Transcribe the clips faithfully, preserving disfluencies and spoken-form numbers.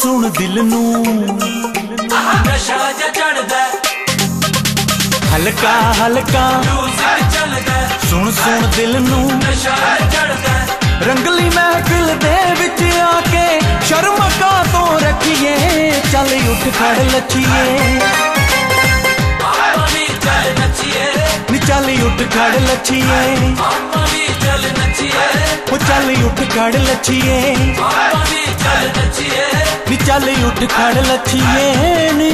सुन दिल नू नशा जा चढ़दा हल्का हल्का म्यूजिक चलदा सुन सुन दिल नू नशा चढ़दा रंगली महफिल दे विच आके शर्म का तो रखिए चल उठ खड़ लचिए आमा भी चल नचिए नी चल उठ खड़ लचिए आमा भी चल नचिए ओ चल उठ खड़ लचिए आमा भी चल नचिए नी चल उठ खड़ लचिए नी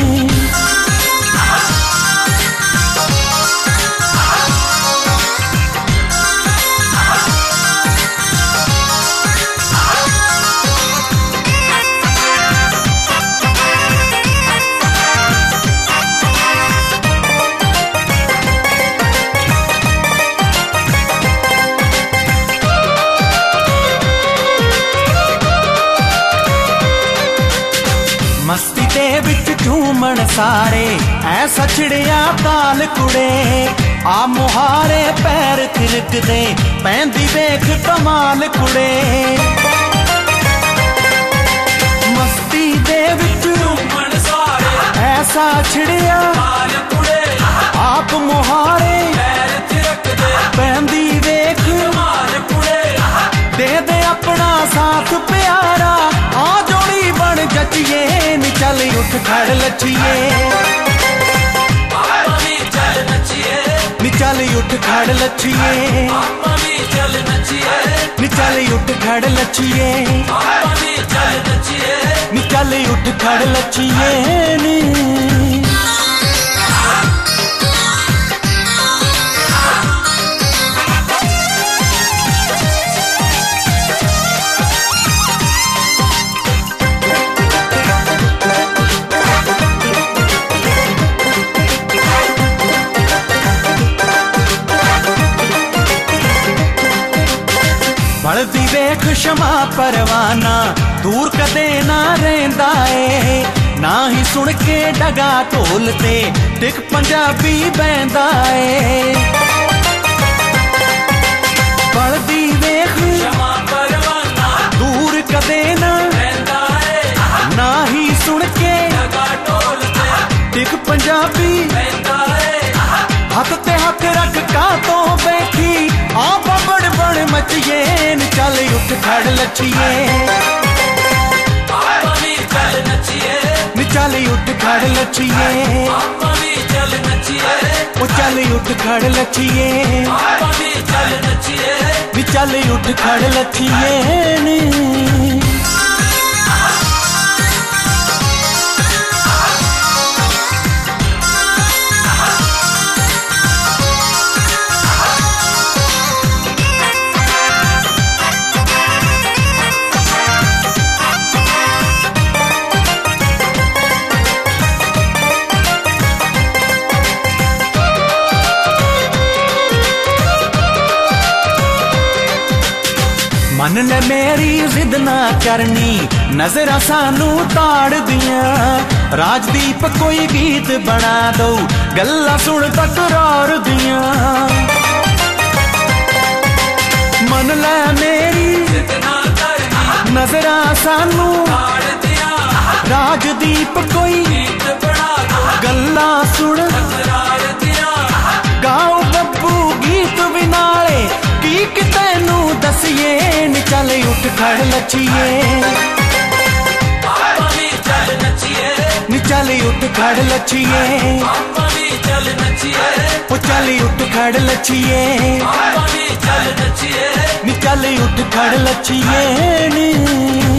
मस्ती दे विच झूमण सारे ऐसा चिड़िया ताल कुड़े आ मुहारे पैर थिरक दे पैंदी देख कमाल कुड़े मस्ती दे विच झूमण सारे ऐसा चिड़िया ताल कुड़े आप मुहारे पैर थिरक दे पैंदी देख कमाल कुड़े दे दे अपना साथ प्यारा आ जोड़ी बन जचिए नी चल उठ खड़ लचिए आमा भी चल नचिए नी चल उठ खड़ लचिए आमा भी चल नचिए नी चल उठ खड़ लचिए आमा भी चल नचिए नी चल उठ खड़ लचिए नी बलदी वेख क्षमा परवाना दूर कदे ना रहिंदा ए ना ही सुन के डगा ढोल ते टिक पंजाबी बहंदा ए बलदी वेख क्षमा परवाना दूर कदे ना रहंदा है ना ही सुन के लगा ढोल ते टिक पंजाबी रहंदा है हथ ते हथ रख का तो बैठी आ बबड़ बड़ मचिए नी चल उठ खड़ लचिए आमा भी चल नचिए नी चल उठ खड़ लचिए आमा भी चल नचिए ओ चल उठ खड़ लचिए आमा भी चल नचिए नी चल उठ खड़ लचिए नी मन ले मेरी जिद ना करनी नजर सानू ताड़ दिया राजदीप कोई गीत बना दो गल्ला सुन तकरार दिया मन ले मेरी जितना करनी नजर सानू ताड़ दिया राजदीप कोई गीत बना दो गल्ला सुन तकरार दिया गाओ बब्बू गीत विनाले की कि तैनू दसिए नी चल उठ खड़ लचिए आमा भी चल नचिए नी चल उठ खड़ लचिए आमा भी चल नचिए ओ चल उठ खड़ लचिए आमा भी चल नचिए नी चल उठ खड़ लचिए नी